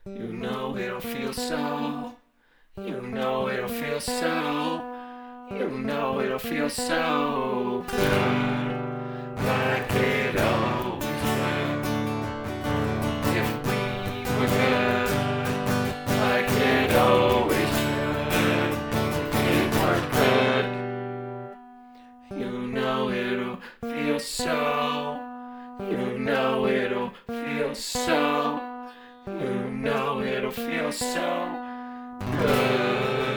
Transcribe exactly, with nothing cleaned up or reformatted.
You know it'll feel so. You know it'll feel so. You know it'll feel so good. Like it always will. If we were good. Like it always should. If we were good. You know it'll feel so. You know it'll feel so. You know it'll feel so good.